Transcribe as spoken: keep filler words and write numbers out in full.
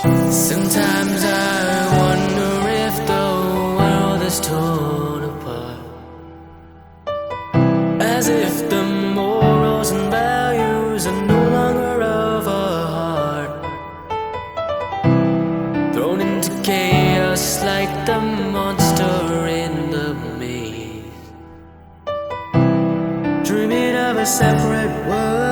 Sometimes I wonder if the world is torn apart, as if the morals and values are no longer of our heart, thrown into chaos like the monster in the maze, dreaming of a separate world